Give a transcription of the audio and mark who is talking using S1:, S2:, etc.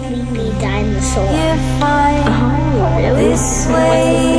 S1: sleepy dinosaur.
S2: If I
S1: Oh, really?
S2: this way